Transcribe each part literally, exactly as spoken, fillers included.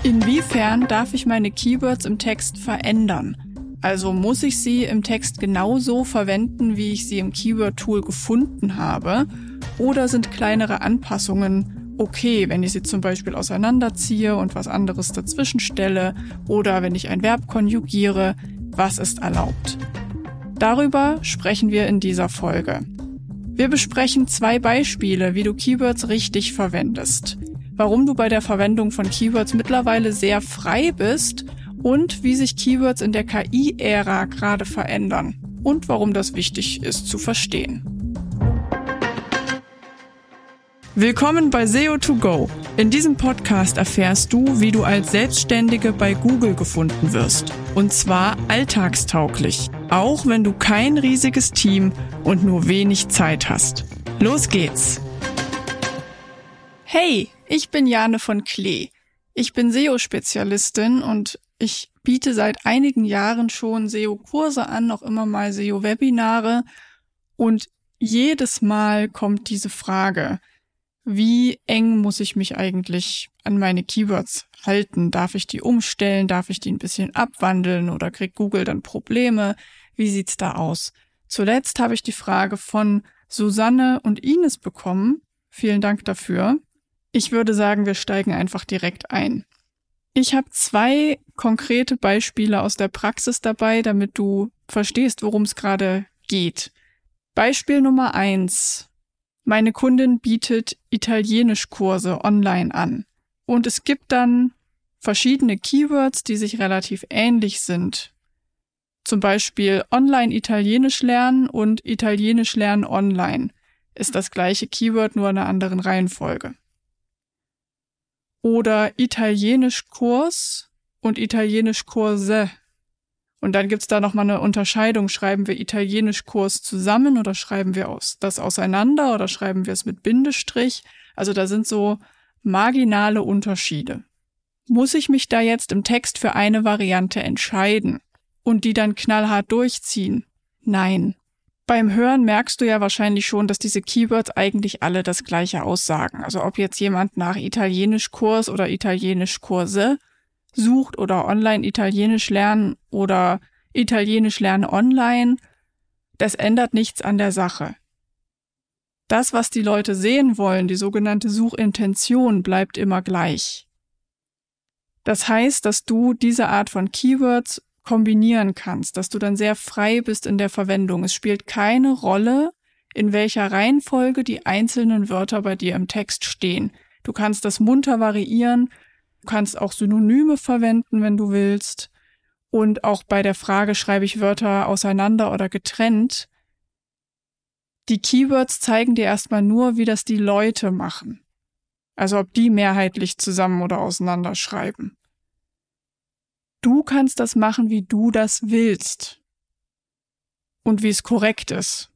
Inwiefern darf ich meine Keywords im Text verändern? Also muss ich sie im Text genauso verwenden, wie ich sie im Keyword-Tool gefunden habe? Oder sind kleinere Anpassungen okay, wenn ich sie zum Beispiel auseinanderziehe und was anderes dazwischen stelle? Oder wenn ich ein Verb konjugiere, was ist erlaubt? Darüber sprechen wir in dieser Folge. Wir besprechen zwei Beispiele, wie du Keywords richtig verwendest, warum du bei der Verwendung von Keywords mittlerweile sehr frei bist und wie sich Keywords in der K I-Ära gerade verändern und warum das wichtig ist zu verstehen. Willkommen bei S E O to go. In diesem Podcast erfährst du, wie du als Selbstständige bei Google gefunden wirst. Und zwar alltagstauglich, auch wenn du kein riesiges Team und nur wenig Zeit hast. Los geht's! Hey, ich bin Jane von Klee. Ich bin S E O-Spezialistin und ich biete seit einigen Jahren schon S E O-Kurse an, auch immer mal S E O-Webinare. Und jedes Mal kommt diese Frage: Wie eng muss ich mich eigentlich an meine Keywords halten? Darf ich die umstellen? Darf ich die ein bisschen abwandeln? Oder kriegt Google dann Probleme? Wie sieht's da aus? Zuletzt habe ich die Frage von Susanne und Ines bekommen. Vielen Dank dafür. Ich würde sagen, wir steigen einfach direkt ein. Ich habe zwei konkrete Beispiele aus der Praxis dabei, damit du verstehst, worum es gerade geht. Beispiel Nummer eins. Meine Kundin bietet Italienischkurse online an. Und es gibt dann verschiedene Keywords, die sich relativ ähnlich sind. Zum Beispiel online Italienisch lernen und Italienisch lernen online ist das gleiche Keyword, nur in einer anderen Reihenfolge. Oder Italienischkurs und Italienischkurse. Und dann gibt's da nochmal eine Unterscheidung. Schreiben wir Italienischkurs zusammen oder schreiben wir aus, das auseinander oder schreiben wir es mit Bindestrich? Also da sind so marginale Unterschiede. Muss ich mich da jetzt im Text für eine Variante entscheiden und die dann knallhart durchziehen? Nein. Beim Hören merkst du ja wahrscheinlich schon, dass diese Keywords eigentlich alle das Gleiche aussagen. Also ob jetzt jemand nach Italienischkurs oder Italienischkurse sucht oder online Italienisch lernen oder Italienisch lernen online, das ändert nichts an der Sache. Das, was die Leute sehen wollen, die sogenannte Suchintention, bleibt immer gleich. Das heißt, dass du diese Art von Keywords kombinieren kannst, dass du dann sehr frei bist in der Verwendung. Es spielt keine Rolle, in welcher Reihenfolge die einzelnen Wörter bei dir im Text stehen. Du kannst das munter variieren, du kannst auch Synonyme verwenden, wenn du willst. Und auch bei der Frage, schreibe ich Wörter auseinander oder getrennt, die Keywords zeigen dir erstmal nur, wie das die Leute machen. Also ob die mehrheitlich zusammen oder auseinander schreiben. Du kannst das machen, wie du das willst und wie es korrekt ist.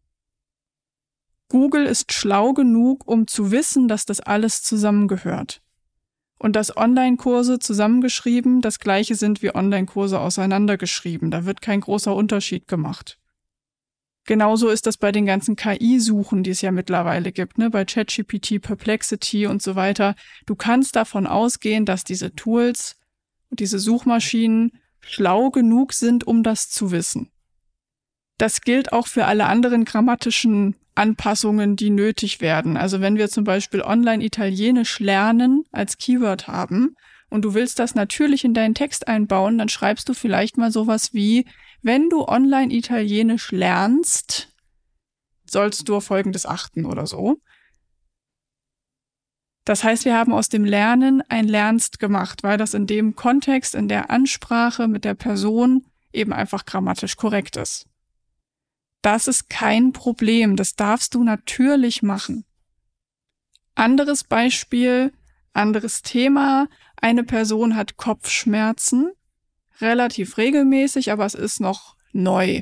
Google ist schlau genug, um zu wissen, dass das alles zusammengehört. Und dass Online-Kurse zusammengeschrieben das gleiche sind wie Online-Kurse auseinandergeschrieben. Da wird kein großer Unterschied gemacht. Genauso ist das bei den ganzen K I-Suchen, die es ja mittlerweile gibt, ne, bei ChatGPT, Perplexity und so weiter. Du kannst davon ausgehen, dass diese Tools und diese Suchmaschinen schlau genug sind, um das zu wissen. Das gilt auch für alle anderen grammatischen Anpassungen, die nötig werden. Also wenn wir zum Beispiel online Italienisch lernen als Keyword haben und du willst das natürlich in deinen Text einbauen, dann schreibst du vielleicht mal sowas wie: Wenn du online Italienisch lernst, sollst du auf Folgendes achten oder so. Das heißt, wir haben aus dem Lernen ein Lernst gemacht, weil das in dem Kontext, in der Ansprache mit der Person eben einfach grammatisch korrekt ist. Das ist kein Problem, das darfst du natürlich machen. Anderes Beispiel, anderes Thema. Eine Person hat Kopfschmerzen, relativ regelmäßig, aber es ist noch neu.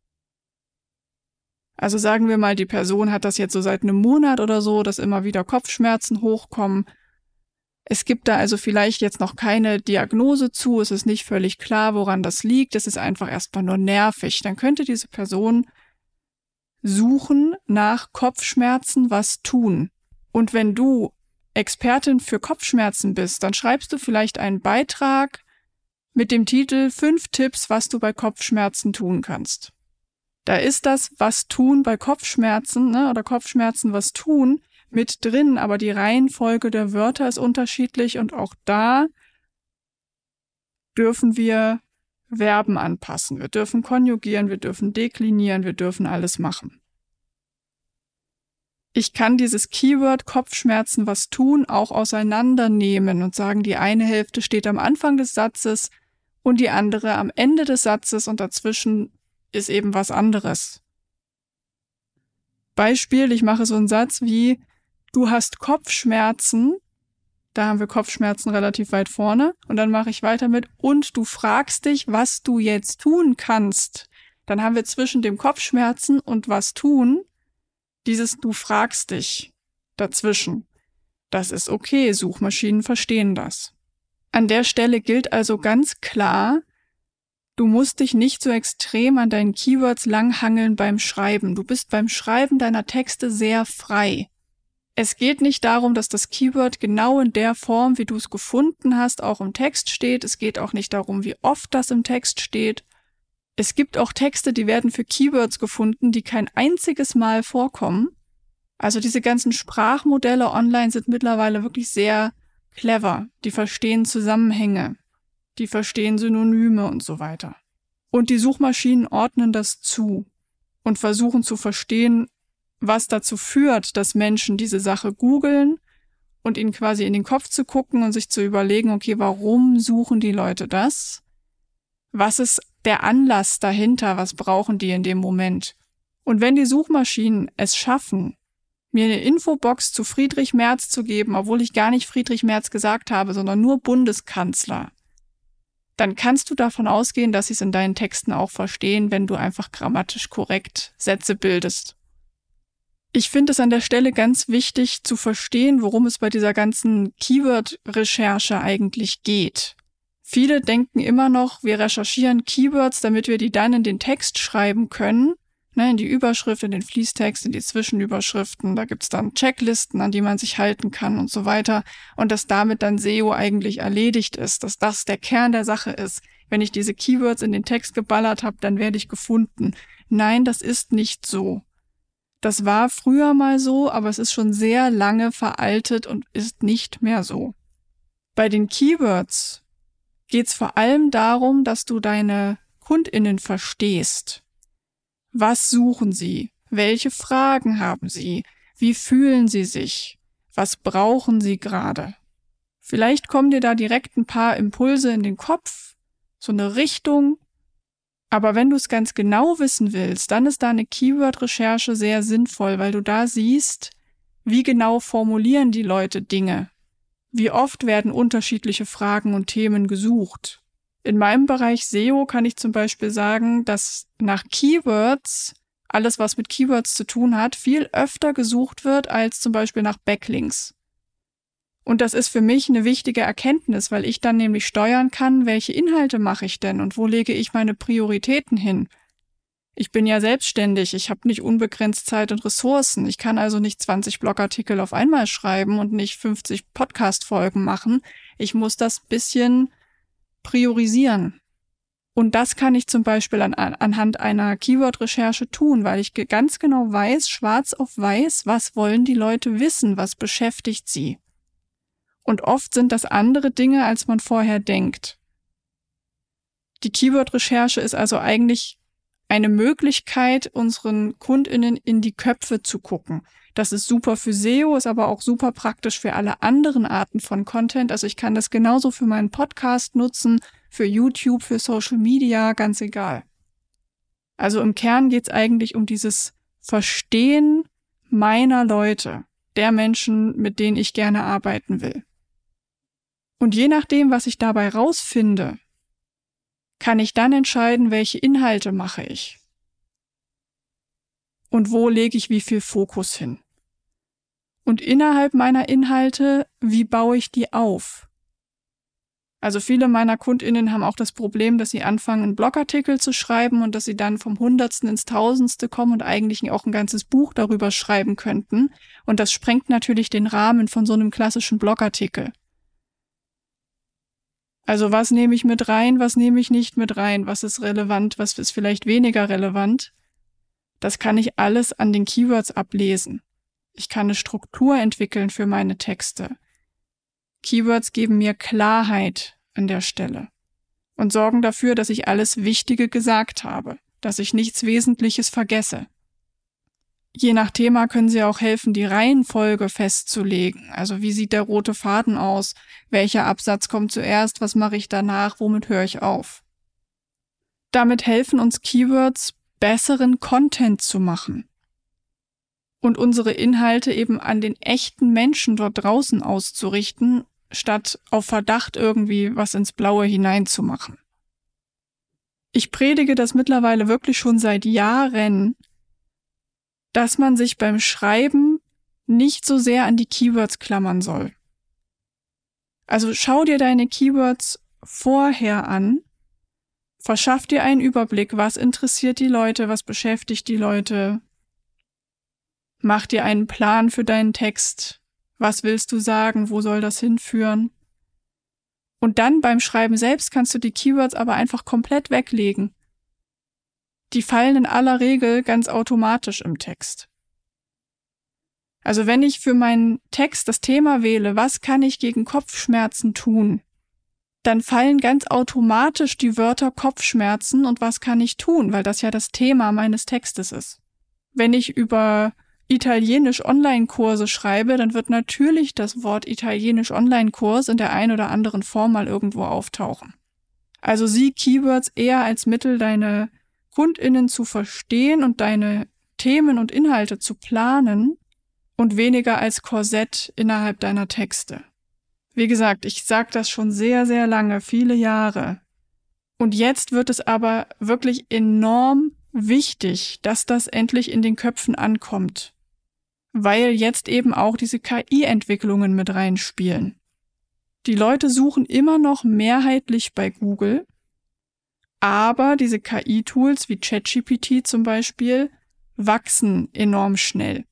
Also sagen wir mal, die Person hat das jetzt so seit einem Monat oder so, dass immer wieder Kopfschmerzen hochkommen. Es gibt da also vielleicht jetzt noch keine Diagnose zu, es ist nicht völlig klar, woran das liegt, es ist einfach erstmal nur nervig. Dann könnte diese Person suchen nach Kopfschmerzen, was tun. Und wenn du Expertin für Kopfschmerzen bist, dann schreibst du vielleicht einen Beitrag mit dem Titel Fünf Tipps, was du bei Kopfschmerzen tun kannst. Da ist das was tun bei Kopfschmerzen, ne, oder Kopfschmerzen was tun mit drin, aber die Reihenfolge der Wörter ist unterschiedlich und auch da dürfen wir Verben anpassen. Wir dürfen konjugieren, wir dürfen deklinieren, wir dürfen alles machen. Ich kann dieses Keyword Kopfschmerzen was tun auch auseinandernehmen und sagen, die eine Hälfte steht am Anfang des Satzes und die andere am Ende des Satzes und dazwischen ist eben was anderes. Beispiel, ich mache so einen Satz wie, du hast Kopfschmerzen, da haben wir Kopfschmerzen relativ weit vorne und dann mache ich weiter mit, und du fragst dich, was du jetzt tun kannst. Dann haben wir zwischen dem Kopfschmerzen und was tun dieses du fragst dich dazwischen. Das ist okay, Suchmaschinen verstehen das. An der Stelle gilt also ganz klar, du musst dich nicht so extrem an deinen Keywords langhangeln beim Schreiben. Du bist beim Schreiben deiner Texte sehr frei. Es geht nicht darum, dass das Keyword genau in der Form, wie du es gefunden hast, auch im Text steht. Es geht auch nicht darum, wie oft das im Text steht. Es gibt auch Texte, die werden für Keywords gefunden, die kein einziges Mal vorkommen. Also diese ganzen Sprachmodelle online sind mittlerweile wirklich sehr clever. Die verstehen Zusammenhänge, die verstehen Synonyme und so weiter. Und die Suchmaschinen ordnen das zu und versuchen zu verstehen, was dazu führt, dass Menschen diese Sache googeln und ihnen quasi in den Kopf zu gucken und sich zu überlegen, okay, warum suchen die Leute das? Was ist der Anlass dahinter? Was brauchen die in dem Moment? Und wenn die Suchmaschinen es schaffen, mir eine Infobox zu Friedrich Merz zu geben, obwohl ich gar nicht Friedrich Merz gesagt habe, sondern nur Bundeskanzler, dann kannst du davon ausgehen, dass sie es in deinen Texten auch verstehen, wenn du einfach grammatisch korrekt Sätze bildest. Ich finde es an der Stelle ganz wichtig zu verstehen, worum es bei dieser ganzen Keyword-Recherche eigentlich geht. Viele denken immer noch, wir recherchieren Keywords, damit wir die dann in den Text schreiben können, ne, in die Überschrift, in den Fließtext, in die Zwischenüberschriften. Da gibt's dann Checklisten, an die man sich halten kann und so weiter. Und dass damit dann S E O eigentlich erledigt ist, dass das der Kern der Sache ist. Wenn ich diese Keywords in den Text geballert habe, dann werde ich gefunden. Nein, das ist nicht so. Das war früher mal so, aber es ist schon sehr lange veraltet und ist nicht mehr so. Bei den Keywords geht's vor allem darum, dass du deine KundInnen verstehst. Was suchen sie? Welche Fragen haben sie? Wie fühlen sie sich? Was brauchen sie gerade? Vielleicht kommen dir da direkt ein paar Impulse in den Kopf, so eine Richtung. Aber wenn du es ganz genau wissen willst, dann ist da eine Keyword-Recherche sehr sinnvoll, weil du da siehst, wie genau formulieren die Leute Dinge. Wie oft werden unterschiedliche Fragen und Themen gesucht? In meinem Bereich S E O kann ich zum Beispiel sagen, dass nach Keywords, alles was mit Keywords zu tun hat, viel öfter gesucht wird als zum Beispiel nach Backlinks. Und das ist für mich eine wichtige Erkenntnis, weil ich dann nämlich steuern kann, welche Inhalte mache ich denn und wo lege ich meine Prioritäten hin. Ich bin ja selbstständig, ich habe nicht unbegrenzt Zeit und Ressourcen. Ich kann also nicht zwanzig Blogartikel auf einmal schreiben und nicht fünfzig Podcast-Folgen machen. Ich muss das bisschen priorisieren. Und das kann ich zum Beispiel an, anhand einer Keyword-Recherche tun, weil ich ganz genau weiß, schwarz auf weiß, was wollen die Leute wissen, was beschäftigt sie. Und oft sind das andere Dinge, als man vorher denkt. Die Keyword-Recherche ist also eigentlich eine Möglichkeit, unseren KundInnen in die Köpfe zu gucken. Das ist super für S E O, ist aber auch super praktisch für alle anderen Arten von Content. Also ich kann das genauso für meinen Podcast nutzen, für YouTube, für Social Media, ganz egal. Also im Kern geht's eigentlich um dieses Verstehen meiner Leute, der Menschen, mit denen ich gerne arbeiten will. Und je nachdem, was ich dabei rausfinde, kann ich dann entscheiden, welche Inhalte mache ich und wo lege ich wie viel Fokus hin. Und innerhalb meiner Inhalte, wie baue ich die auf? Also viele meiner KundInnen haben auch das Problem, dass sie anfangen, einen Blogartikel zu schreiben und dass sie dann vom Hundertsten ins Tausendste kommen und eigentlich auch ein ganzes Buch darüber schreiben könnten. Und das sprengt natürlich den Rahmen von so einem klassischen Blogartikel. Also was nehme ich mit rein, was nehme ich nicht mit rein, was ist relevant, was ist vielleicht weniger relevant? Das kann ich alles an den Keywords ablesen. Ich kann eine Struktur entwickeln für meine Texte. Keywords geben mir Klarheit an der Stelle und sorgen dafür, dass ich alles Wichtige gesagt habe, dass ich nichts Wesentliches vergesse. Je nach Thema können sie auch helfen, die Reihenfolge festzulegen. Also wie sieht der rote Faden aus? Welcher Absatz kommt zuerst? Was mache ich danach? Womit höre ich auf? Damit helfen uns Keywords, besseren Content zu machen und unsere Inhalte eben an den echten Menschen dort draußen auszurichten, statt auf Verdacht irgendwie was ins Blaue hineinzumachen. Ich predige das mittlerweile wirklich schon seit Jahren, dass man sich beim Schreiben nicht so sehr an die Keywords klammern soll. Also schau dir deine Keywords vorher an, verschaff dir einen Überblick, was interessiert die Leute, was beschäftigt die Leute, mach dir einen Plan für deinen Text, was willst du sagen, wo soll das hinführen? Und dann beim Schreiben selbst kannst du die Keywords aber einfach komplett weglegen. Die fallen in aller Regel ganz automatisch im Text. Also wenn ich für meinen Text das Thema wähle, was kann ich gegen Kopfschmerzen tun, dann fallen ganz automatisch die Wörter Kopfschmerzen und was kann ich tun, weil das ja das Thema meines Textes ist. Wenn ich über Italienisch Online-Kurse schreibe, dann wird natürlich das Wort Italienisch Online-Kurs in der einen oder anderen Form mal irgendwo auftauchen. Also sieh Keywords eher als Mittel, deine KundInnen zu verstehen und deine Themen und Inhalte zu planen und weniger als Korsett innerhalb deiner Texte. Wie gesagt, ich sage das schon sehr, sehr lange, viele Jahre. Und jetzt wird es aber wirklich enorm wichtig, dass das endlich in den Köpfen ankommt. Weil jetzt eben auch diese K I-Entwicklungen mit reinspielen. Die Leute suchen immer noch mehrheitlich bei Google, aber diese K I-Tools wie ChatGPT zum Beispiel wachsen enorm schnell.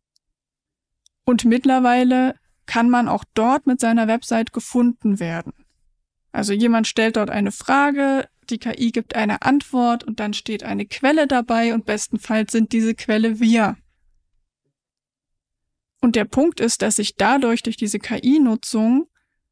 Und mittlerweile kann man auch dort mit seiner Website gefunden werden. Also jemand stellt dort eine Frage, die K I gibt eine Antwort und dann steht eine Quelle dabei und bestenfalls sind diese Quelle wir. Und der Punkt ist, dass sich dadurch, durch diese K I-Nutzung,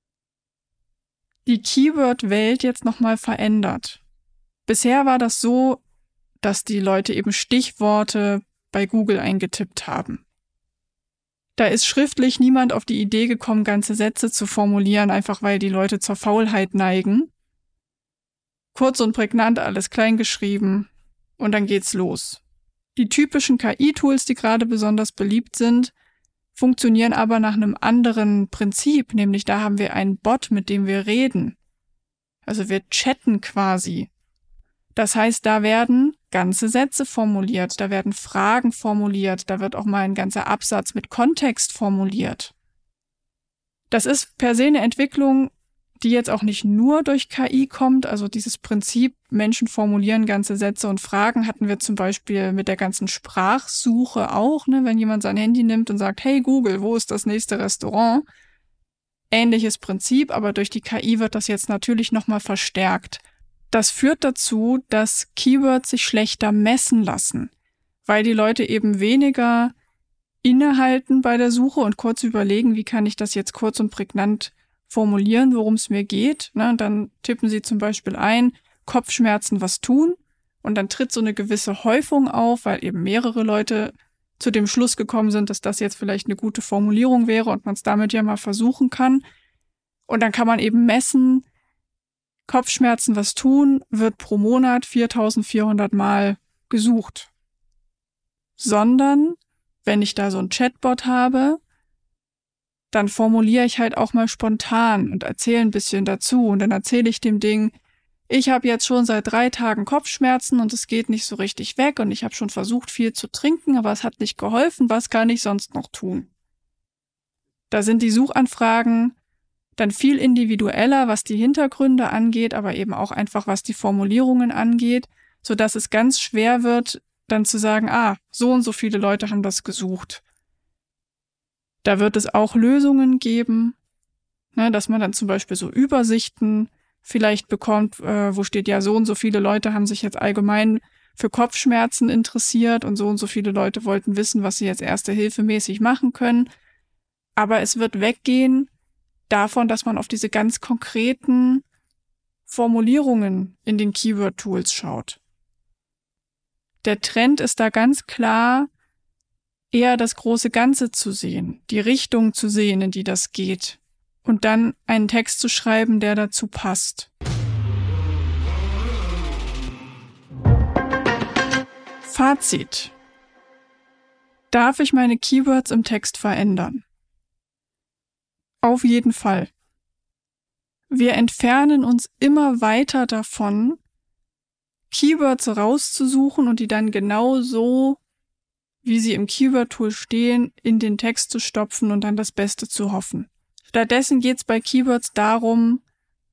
die Keyword-Welt jetzt nochmal verändert. Bisher war das so, dass die Leute eben Stichworte bei Google eingetippt haben. Da ist schriftlich niemand auf die Idee gekommen, ganze Sätze zu formulieren, einfach weil die Leute zur Faulheit neigen. Kurz und prägnant, alles klein geschrieben und dann geht's los. Die typischen K I-Tools, die gerade besonders beliebt sind, funktionieren aber nach einem anderen Prinzip, nämlich da haben wir einen Bot, mit dem wir reden. Also wir chatten quasi. Das heißt, da werden ganze Sätze formuliert, da werden Fragen formuliert, da wird auch mal ein ganzer Absatz mit Kontext formuliert. Das ist per se eine Entwicklung, die jetzt auch nicht nur durch K I kommt, also dieses Prinzip, Menschen formulieren ganze Sätze und Fragen, hatten wir zum Beispiel mit der ganzen Sprachsuche auch, ne, wenn jemand sein Handy nimmt und sagt, hey Google, wo ist das nächste Restaurant? Ähnliches Prinzip, aber durch die K I wird das jetzt natürlich nochmal verstärkt. Das führt dazu, dass Keywords sich schlechter messen lassen, weil die Leute eben weniger innehalten bei der Suche und kurz überlegen, wie kann ich das jetzt kurz und prägnant formulieren, worum es mir geht. Ne? Und dann tippen sie zum Beispiel ein, Kopfschmerzen was tun und dann tritt so eine gewisse Häufung auf, weil eben mehrere Leute zu dem Schluss gekommen sind, dass das jetzt vielleicht eine gute Formulierung wäre und man es damit ja mal versuchen kann. Und dann kann man eben messen, Kopfschmerzen was tun wird pro Monat viertausendvierhundert Mal gesucht. Sondern, wenn ich da so ein Chatbot habe, dann formuliere ich halt auch mal spontan und erzähle ein bisschen dazu. Und dann erzähle ich dem Ding, ich habe jetzt schon seit drei Tagen Kopfschmerzen und es geht nicht so richtig weg und ich habe schon versucht, viel zu trinken, aber es hat nicht geholfen. Was kann ich sonst noch tun? Da sind die Suchanfragen dann viel individueller, was die Hintergründe angeht, aber eben auch einfach, was die Formulierungen angeht, sodass es ganz schwer wird, dann zu sagen, ah, so und so viele Leute haben das gesucht. Da wird es auch Lösungen geben, ne, dass man dann zum Beispiel so Übersichten vielleicht bekommt, äh, wo steht, ja, so und so viele Leute haben sich jetzt allgemein für Kopfschmerzen interessiert und so und so viele Leute wollten wissen, was sie jetzt erste-hilfe-mäßig machen können. Aber es wird weggehen davon, dass man auf diese ganz konkreten Formulierungen in den Keyword-Tools schaut. Der Trend ist da ganz klar, eher das große Ganze zu sehen, die Richtung zu sehen, in die das geht, und dann einen Text zu schreiben, der dazu passt. Fazit. Darf ich meine Keywords im Text verändern? Auf jeden Fall. Wir entfernen uns immer weiter davon, Keywords rauszusuchen und die dann genau so, wie sie im Keyword-Tool stehen, in den Text zu stopfen und dann das Beste zu hoffen. Stattdessen geht es bei Keywords darum,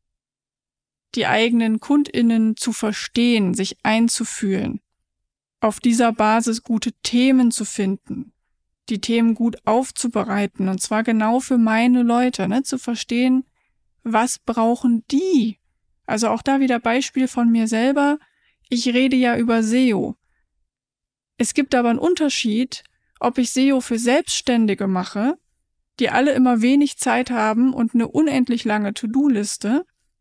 die eigenen KundInnen zu verstehen, sich einzufühlen, auf dieser Basis gute Themen zu finden, die Themen gut aufzubereiten, und zwar genau für meine Leute, ne, zu verstehen, was brauchen die? Also auch da wieder Beispiel von mir selber. Ich rede ja über S E O. Es gibt aber einen Unterschied, ob ich S E O für Selbstständige mache, die alle immer wenig Zeit haben und eine unendlich lange To-Do-Liste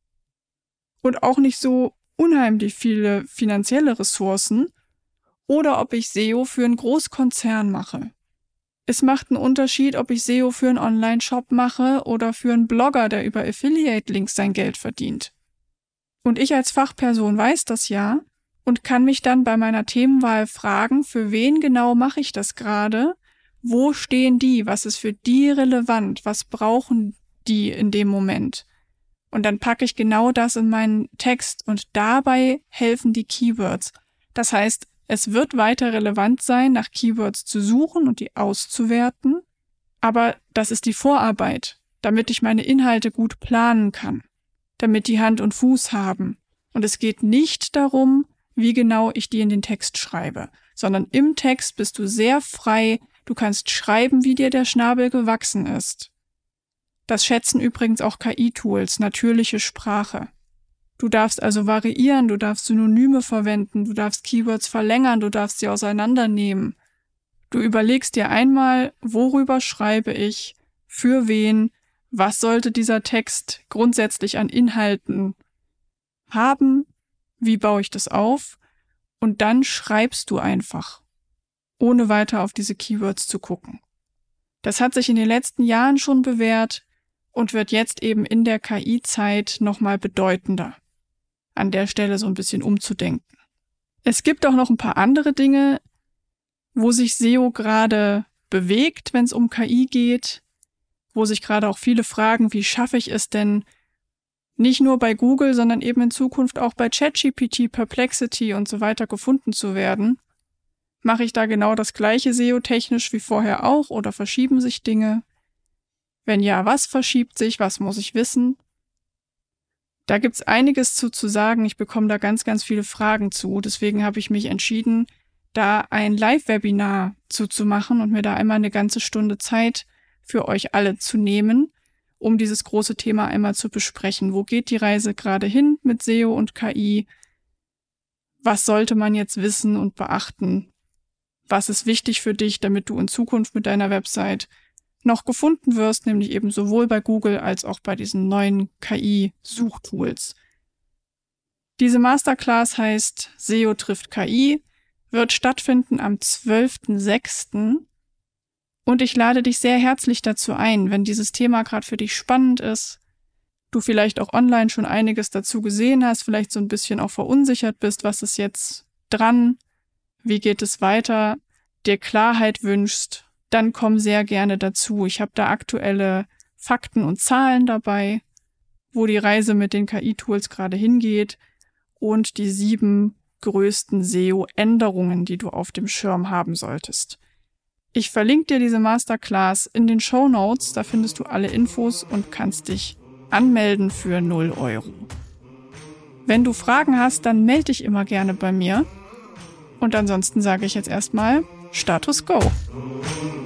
und auch nicht so unheimlich viele finanzielle Ressourcen, oder ob ich S E O für einen Großkonzern mache. Es macht einen Unterschied, ob ich S E O für einen Online-Shop mache oder für einen Blogger, der über Affiliate-Links sein Geld verdient. Und ich als Fachperson weiß das ja und kann mich dann bei meiner Themenwahl fragen, für wen genau mache ich das gerade? Wo stehen die? Was ist für die relevant? Was brauchen die in dem Moment? Und dann packe ich genau das in meinen Text und dabei helfen die Keywords. Das heißt, es wird weiter relevant sein, nach Keywords zu suchen und die auszuwerten, aber das ist die Vorarbeit, damit ich meine Inhalte gut planen kann, damit die Hand und Fuß haben. Und es geht nicht darum, wie genau ich die in den Text schreibe, sondern im Text bist du sehr frei, du kannst schreiben, wie dir der Schnabel gewachsen ist. Das schätzen übrigens auch K I-Tools, natürliche Sprache. Du darfst also variieren, du darfst Synonyme verwenden, du darfst Keywords verlängern, du darfst sie auseinandernehmen. Du überlegst dir einmal, worüber schreibe ich, für wen, was sollte dieser Text grundsätzlich an Inhalten haben, wie baue ich das auf, und dann schreibst du einfach, ohne weiter auf diese Keywords zu gucken. Das hat sich in den letzten Jahren schon bewährt und wird jetzt eben in der K I-Zeit nochmal bedeutender, an der Stelle so ein bisschen umzudenken. Es gibt auch noch ein paar andere Dinge, wo sich S E O gerade bewegt, wenn es um K I geht, wo sich gerade auch viele fragen, wie schaffe ich es denn, nicht nur bei Google, sondern eben in Zukunft auch bei ChatGPT, Perplexity und so weiter gefunden zu werden. Mache ich da genau das gleiche S E O-technisch wie vorher auch oder verschieben sich Dinge? Wenn ja, was verschiebt sich? Was muss ich wissen? Da gibt's einiges zu, zu sagen. Ich bekomme da ganz, ganz viele Fragen zu. Deswegen habe ich mich entschieden, da ein Live-Webinar zuzumachen und mir da einmal eine ganze Stunde Zeit für euch alle zu nehmen, um dieses große Thema einmal zu besprechen. Wo geht die Reise gerade hin mit S E O und K I? Was sollte man jetzt wissen und beachten? Was ist wichtig für dich, damit du in Zukunft mit deiner Website noch gefunden wirst, nämlich eben sowohl bei Google als auch bei diesen neuen K I-Suchtools. Diese Masterclass heißt S E O trifft K I, wird stattfinden am zwölften sechsten und ich lade dich sehr herzlich dazu ein, wenn dieses Thema gerade für dich spannend ist, du vielleicht auch online schon einiges dazu gesehen hast, vielleicht so ein bisschen auch verunsichert bist, was ist jetzt dran, wie geht es weiter, dir Klarheit wünschst, dann komm sehr gerne dazu. Ich habe da aktuelle Fakten und Zahlen dabei, wo die Reise mit den K I-Tools gerade hingeht und die sieben größten S E O-Änderungen, die du auf dem Schirm haben solltest. Ich verlinke dir diese Masterclass in den Shownotes, da findest du alle Infos und kannst dich Anmelden für null Euro. Wenn du Fragen hast, dann melde dich immer gerne bei mir. Und ansonsten sage ich jetzt erstmal Status Go.